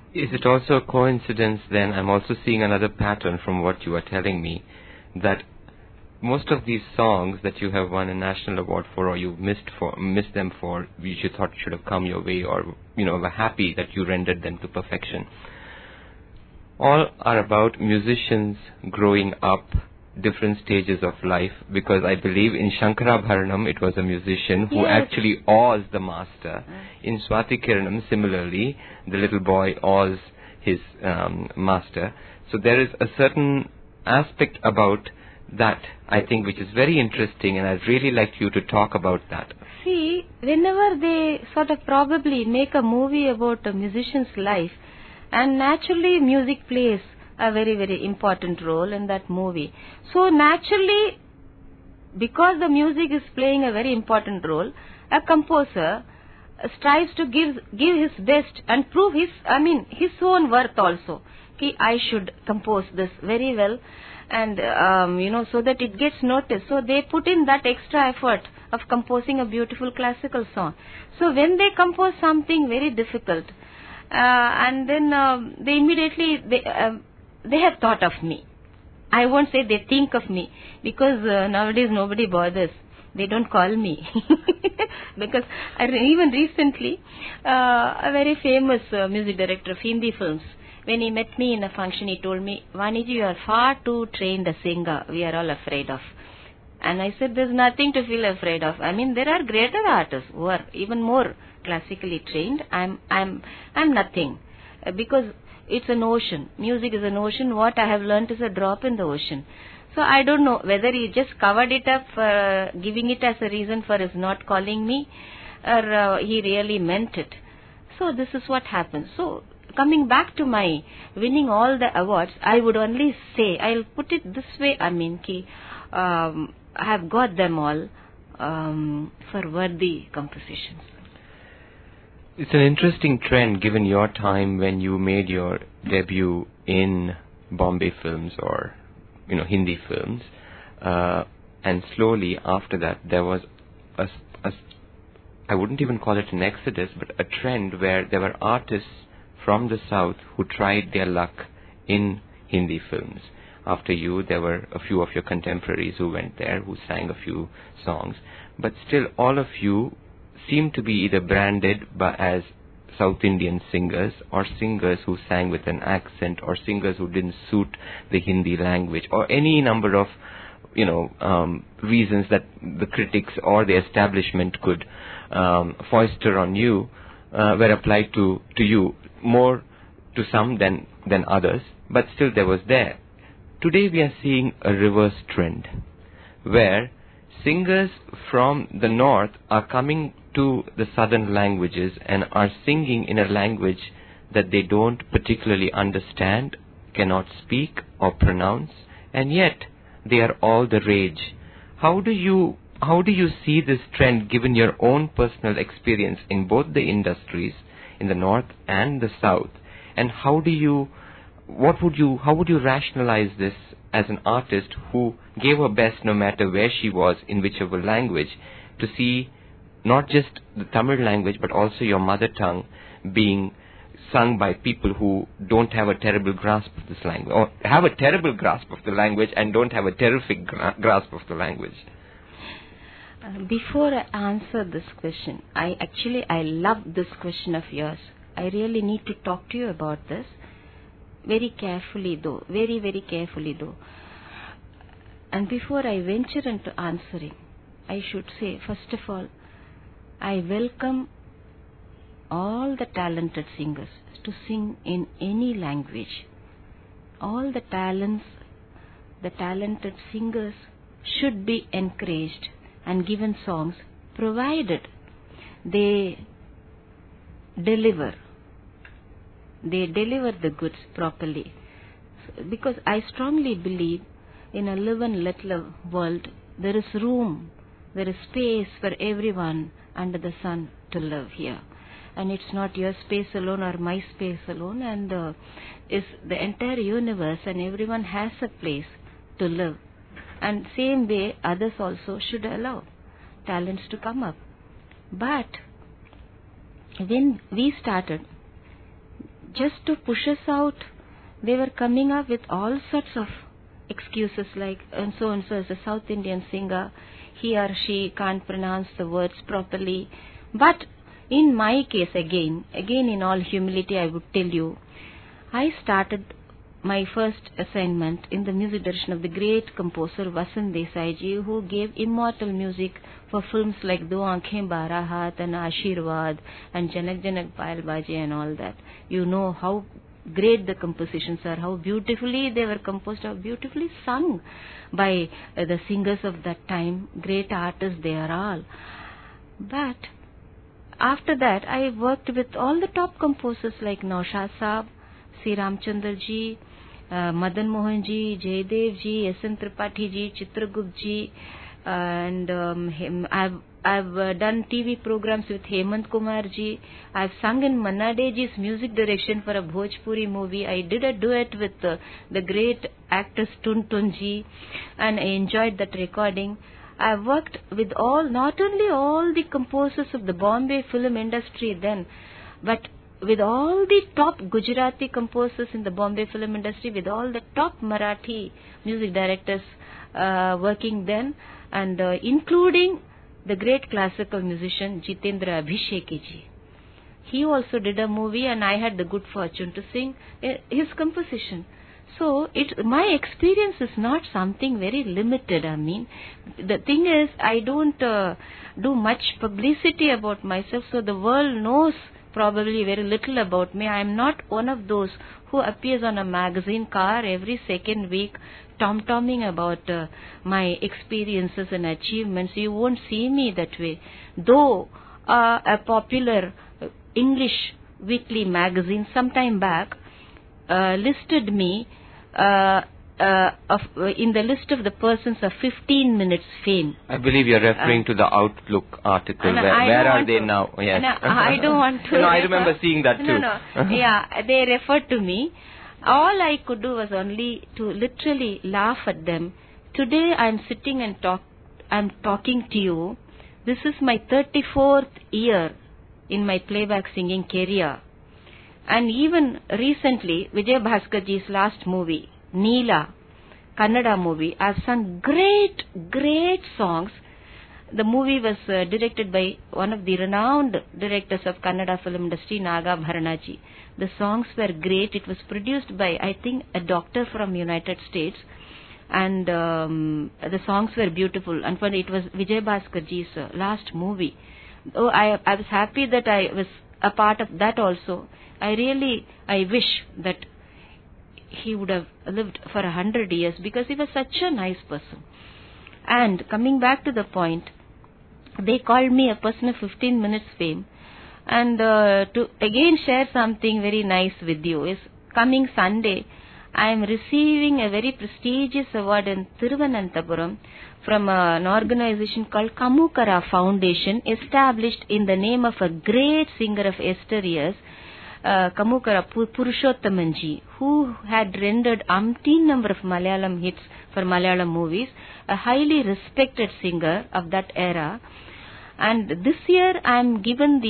Is it also a coincidence then, I'm also seeing another pattern from what you are telling me, that most of these songs that you have won a national award for, or you missed them for, which you thought should have come your way, or were happy that you rendered them to perfection, all are about musicians growing up, different stages of life, because I believe in Shankarabharanam it was a musician who actually awes the master. In Swati Kiranam, similarly, the little boy awes his master. So there is a certain aspect about that, I think, which is very interesting, and I'd really like you to talk about that. See, whenever they sort of probably make a movie about a musician's life, and naturally music plays a very, very important role in that movie. So naturally, because the music is playing a very important role, a composer strives to give his best and prove his own worth also. I should compose this very well, and so that it gets noticed. So they put in that extra effort of composing a beautiful classical song. So when they compose something very difficult, and then they immediately they have thought of me. I won't say they think of me, because nowadays nobody bothers. They don't call me. Because even recently, a very famous music director of Hindi films, when he met me in a function, he told me, "Vaniji, you are far too trained a singer. We are all afraid of." And I said, "There's nothing to feel afraid of. I mean, there are greater artists who are even more classically trained. I'm nothing, because it's an ocean. Music is an ocean. What I have learnt is a drop in the ocean." So I don't know whether he just covered it up, giving it as a reason for his not calling me, or he really meant it. So this is what happens. So coming back to my winning all the awards, I would only say, I'll put it this way, I have got them all for worthy compositions. It's an interesting trend given your time when you made your debut in Bombay films or Hindi films, and slowly after that there was I wouldn't even call it an exodus, but a trend where there were artists from the south who tried their luck in Hindi films. After you, there were a few of your contemporaries who went there, who sang a few songs, but still all of you seem to be either branded as South Indian singers, or singers who sang with an accent, or singers who didn't suit the Hindi language, or any number of reasons that the critics or the establishment could foster on you were applied to you, more to some than others, but still there was there. Today we are seeing a reverse trend where singers from the north are coming to the southern languages and are singing in a language that they don't particularly understand, cannot speak or pronounce, and yet they are all the rage. How do you see this trend given your own personal experience in both the industries, in the north and the south? And how would you rationalize this as an artist who gave her best no matter where she was, in whichever language, to see not just the Tamil language but also your mother tongue being sung by people who don't have a terrible grasp of this language, or have a terrible grasp of the language and don't have a terrific grasp of the language? Before I answer this question, I love this question of yours. I really need to talk to you about this very carefully though, very, very carefully though. And before I venture into answering, I should say, first of all, I welcome all the talented singers to sing in any language. All the talents, the talented singers should be encouraged and given songs, provided they deliver the goods properly. Because I strongly believe in a live and let live world, there is room, there is space for everyone under the sun to live here. And it's not your space alone or my space alone, and is the entire universe, and everyone has a place to live. And same way, others also should allow talents to come up. But when we started, just to push us out, they were coming up with all sorts of excuses like, and so is a South Indian singer, he or she can't pronounce the words properly. But in my case, again in all humility, I would tell you, I started my first assignment in the music direction of the great composer Vasant Desai ji, who gave immortal music for films like Do Aankhein Bara Haath and Ashirwad and Janak Janak Payal Baje and all that. You know how great the compositions are, how beautifully they were composed, how beautifully sung by the singers of that time. Great artists they are all. But after that, I worked with all the top composers like Naushad Saab, C. Ramchandra ji, Madan Mohan ji, Jaydev ji, S.N. Tripathi ji, Chitragupta ji, and I've done TV programs with Hemant Kumar ji. I've sung in Manade ji's music direction for a Bhojpuri movie. I did a duet with the great actress Tun Tun ji, and I enjoyed that recording. I've worked with not only all the composers of the Bombay film industry then, but with all the top Gujarati composers in the Bombay film industry, with all the top Marathi music directors working then, and including the great classical musician Jitendra Abhisheki ji. He also did a movie, and I had the good fortune to sing his composition. So my experience is not something very limited. I mean, the thing is, I don't do much publicity about myself, so the world knows probably very little about me. I am not one of those who appears on a magazine cover every second week tom-tomming about my experiences and achievements. You won't see me that way. Though a popular English weekly magazine sometime back listed me in the list of the persons of 15 minutes fame. I believe you're referring to the Outlook article. Where are they now? Yes. I don't want to. No, I remember seeing that too. No. Yeah, they referred to me. All I could do was only to literally laugh at them. Today I'm sitting and I'm talking to you. This is my 34th year in my playback singing career. And even recently, Vijay Bhaskar ji's last movie, Neela, Kannada movie, I've sung great songs. The movie was directed by one of the renowned directors of Kannada film industry, Nagabharana ji. The songs were great. It was produced by, I think, a doctor from United States. And the songs were beautiful. And it was Vijay Bhaskar ji's last movie. Oh, I was happy that I was a part of that also. I wish that he would have lived for 100 years, because he was such a nice person. And coming back to the point, they called me a person of 15 minutes fame. And to again share something very nice with you is, coming Sunday, I am receiving a very prestigious award in Thiruvananthapuram from an organization called Kamukara Foundation, established in the name of a great singer of yesteryears, Kamukara Purushothaman ji, who had rendered umpteen number of Malayalam hits for Malayalam movies, a highly respected singer of that era. And this year I am given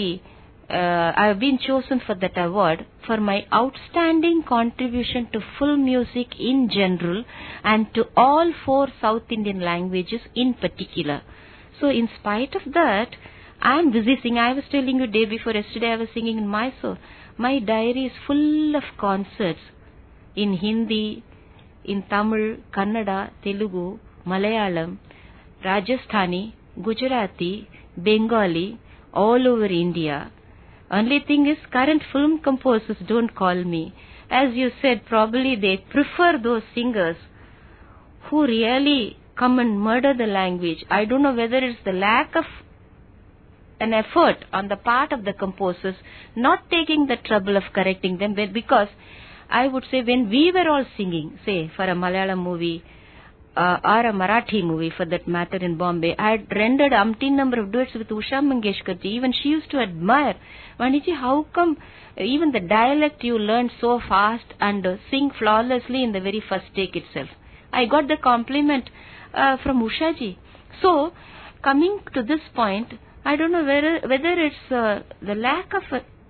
I have been chosen for that award for my outstanding contribution to film music in general and to all 4 South Indian languages in particular. So in spite of that, I am busy singing. I was telling you day before yesterday I was singing in Mysore. My diary is full of concerts in Hindi, in Tamil, Kannada, Telugu, Malayalam, Rajasthani, Gujarati, Bengali, all over India. Only thing is, current film composers don't call me. As you said, probably they prefer those singers who really come and murder the language. I don't know whether it's the lack of an effort on the part of the composers, not taking the trouble of correcting them, because I would say when we were all singing, say for a Malayalam movie or a Marathi movie for that matter in Bombay, I had rendered umpteen number of duets with Usha Mangeshkar ji. Even she used to admire, Vaniji, how come even the dialect you learned so fast and sing flawlessly in the very first take itself? I got the compliment from Usha ji. So, coming to this point, I don't know whether it's the lack of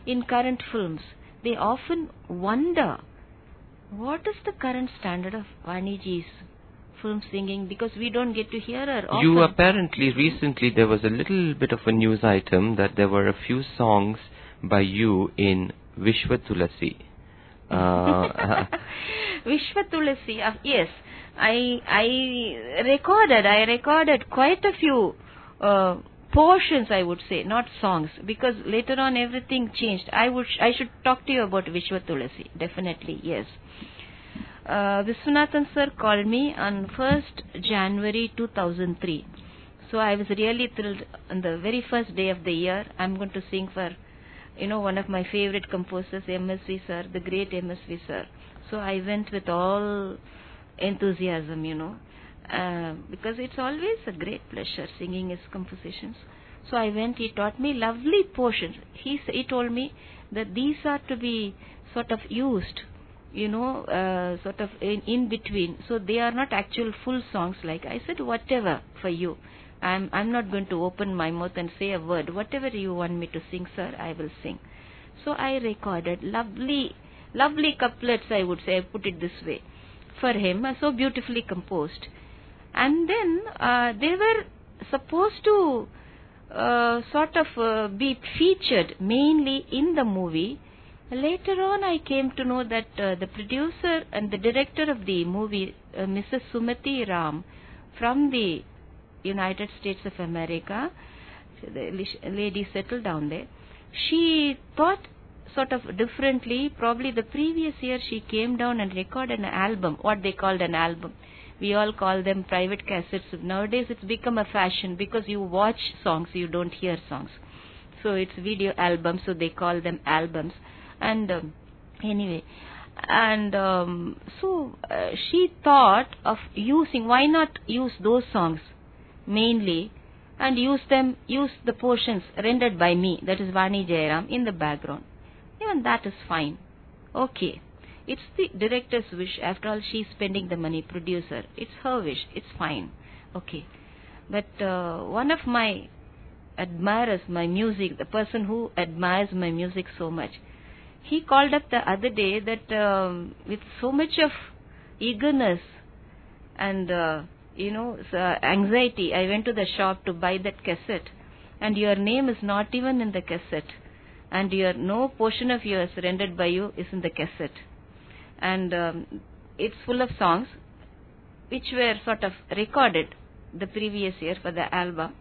in current films, they often wonder what is the current standard of Vaniji's film singing, because we don't get to hear her often. You apparently, recently there was a little bit of a news item that there were a few songs by you in Vishwa Tulasi. Vishwa Tulasi, yes. I recorded quite a few portions, I would say, not songs, because later on everything changed. I should talk to you about Vishwa Tulasi, definitely, yes. Viswanathan sir called me on 1st January 2003. So I was really thrilled. On the very first day of the year, I'm going to sing for, one of my favorite composers, MSV sir, the great MSV sir. So I went with all enthusiasm, because it's always a great pleasure singing his compositions. So I went, he taught me lovely portions. He told me that these are to be sort of used, sort of in between. So they are not actual full songs like. I said, whatever for you. I'm not going to open my mouth and say a word. Whatever you want me to sing, sir, I will sing. So I recorded lovely couplets, I would say, I put it this way, for him, so beautifully composed. And then they were supposed to sort of be featured mainly in the movie. Later on, I came to know that the producer and the director of the movie, Mrs. Sumati Ram, from the United States of America, the lady settled down there, she thought sort of differently. Probably the previous year she came down and recorded an album, what they called an album. We all call them private cassettes. Nowadays it's become a fashion because you watch songs, you don't hear songs. So it's video albums, so they call them albums. And anyway, and so she thought of using, why not use those songs mainly and use the portions rendered by me, that is Vani Jayaram, in the background. Even that is fine. Okay. It's the director's wish. After all, she's spending the money, producer. It's her wish. It's fine. Okay. But one of my admirers, my music, the person who admires my music so much, he called up the other day that with so much of eagerness and, anxiety, I went to the shop to buy that cassette, and your name is not even in the cassette. And no portion of yours rendered by you is in the cassette. And it's full of songs which were sort of recorded the previous year for the album,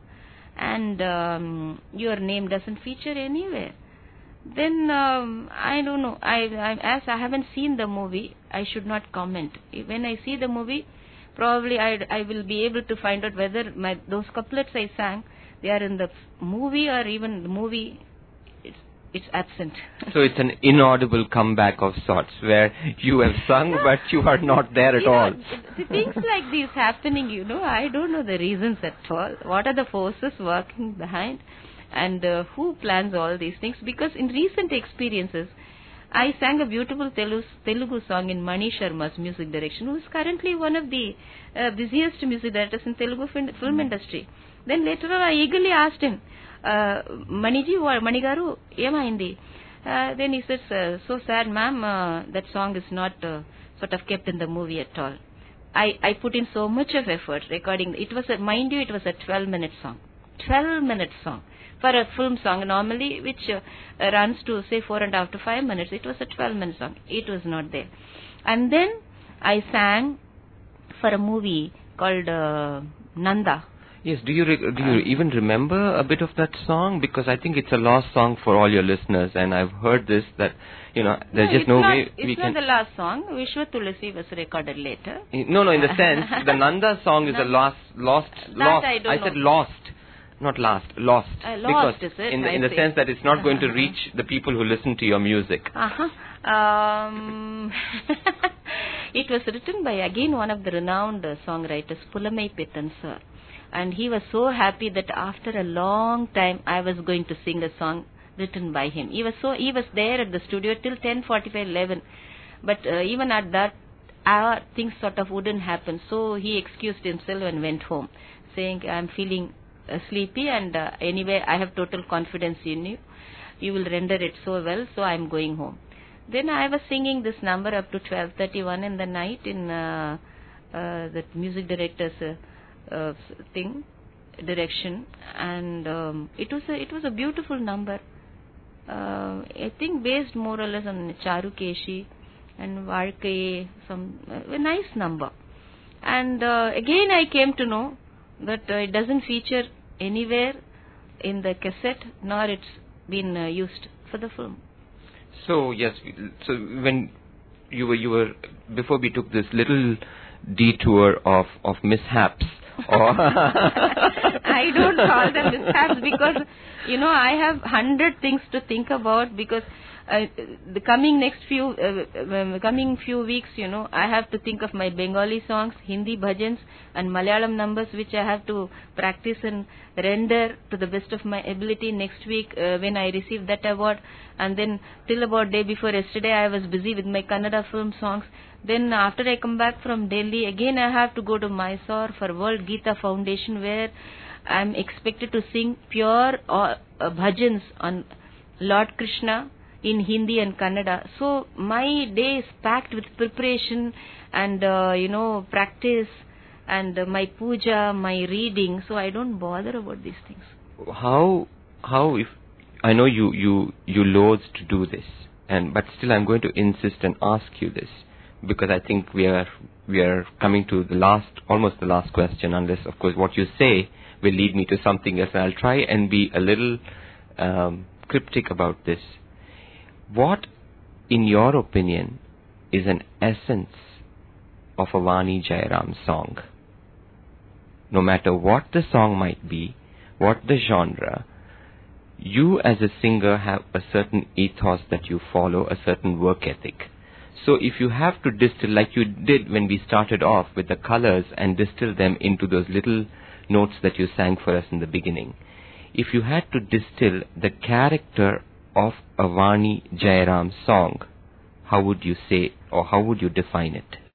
and your name doesn't feature anywhere. Then I don't know. As I haven't seen the movie, I should not comment. When I see the movie, probably I will be able to find out whether those couplets I sang, they are in the movie, or even the movie it's absent. So it's an inaudible comeback of sorts, where you have sung but you are not there at all. Things like these happening, I don't know the reasons at all. What are the forces working behind, and who plans all these things? Because in recent experiences, I sang a beautiful Telugu song in Mani Sharma's music direction, who is currently one of the busiest music directors in Telugu film industry. Then later on, I eagerly asked him, Manigaru, emaindi? Then he says, so sad, ma'am, that song is not sort of kept in the movie at all. I put in so much of effort recording. It was mind you, it was a 12-minute song. 12-minute song. For a film song, normally, which runs to, say, 4.5 to 5 minutes, it was a 12-minute song. It was not there. And then I sang for a movie called Nanda. Yes, do you even remember a bit of that song? Because I think it's a lost song for all your listeners, and I've heard this, that, there's just no way we can... It's not the last song. Vishwa Tulasi was recorded later. No, in the sense, the Nanda song is a lost. I said lost, not last, lost. Lost, because is it? in the sense that it's not going to reach the people who listen to your music. It was written by, again, one of the renowned songwriters, Pulamai Pittan sir. And he was so happy that after a long time I was going to sing a song written by him. He was there at the studio till 10:45, 11. But even at that hour, things sort of wouldn't happen. So he excused himself and went home, saying, I'm feeling sleepy, and anyway, I have total confidence in you. you will render it so well, so I'm going home. Then I was singing this number up to 12:31 in the night in the music director's direction, and it was a beautiful number. I think based more or less on Charukeshi and Varkaye, a nice number. And again I came to know that it doesn't feature anywhere in the cassette, nor it's been used for the film. So yes, so when you were before we took this little detour of mishaps, or I don't call them mishaps because I have 100 things to think about, because the coming few weeks, I have to think of my Bengali songs, Hindi bhajans, and Malayalam numbers, which I have to practice and render to the best of my ability next week when I receive that award. And then till about day before yesterday, I was busy with my Kannada film songs. Then after I come back from Delhi, again I have to go to Mysore for World Gita Foundation, where I am expected to sing pure bhajans on Lord Krishna in Hindi and Kannada. So my day is packed with preparation and practice and my puja, my reading. So I don't bother about these things. How if I know you loathe to do this, but still I'm going to insist and ask you this, because I think we are coming to almost the last question, unless of course what you say will lead me to something else. And I'll try and be a little cryptic about this. What, in your opinion, is an essence of a Vani Jayaram song? No matter what the song might be, what the genre, you as a singer have a certain ethos that you follow, a certain work ethic. So if you have to distill, like you did when we started off with the colors and distill them into those little notes that you sang for us in the beginning, if you had to distill the character of a Vani Jayaram song, how would you say, or how would you define it?